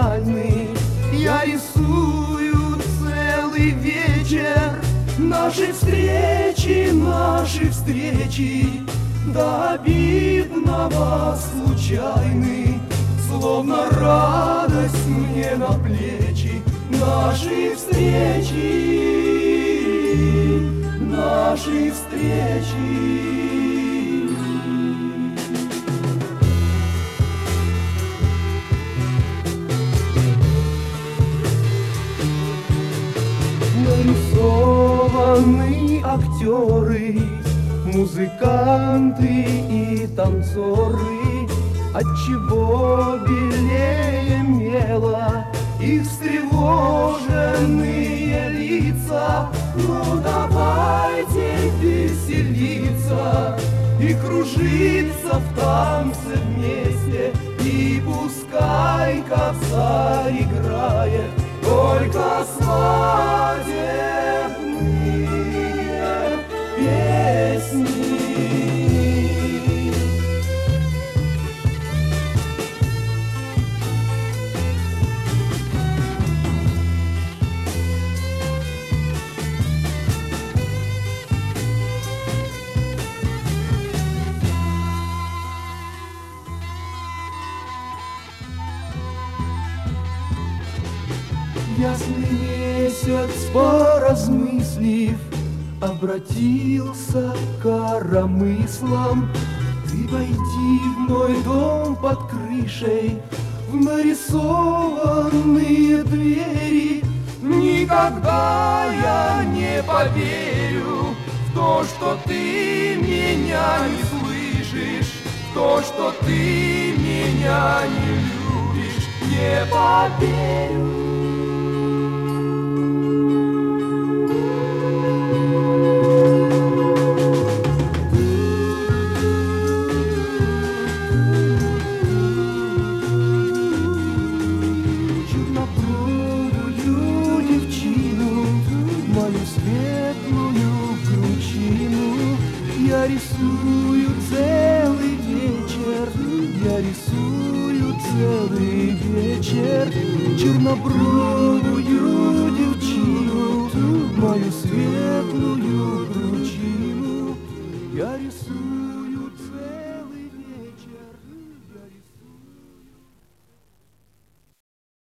печальный. Я рисую целый вечер наши встречи до обидного случайны, словно радость мне на плечи. Наши встречи. Нарисованы актеры, музыканты и танцоры. Отчего белее мела их встревоженные лица? Ну давайте веселиться и кружиться в танце вместе, и пускай кобзарь играет только свадебные песни. Ясный месяц, поразмыслив, обратился к коромыслам. Ты войди в мой дом под крышей, в нарисованные двери. Никогда я не поверю в то, что ты меня не слышишь, в то, что ты меня не любишь. Не поверю. Светлую кручину я рисую целый вечер, я рисую целый вечер. Чернобровую девчину, мою светлую кручину я рисую.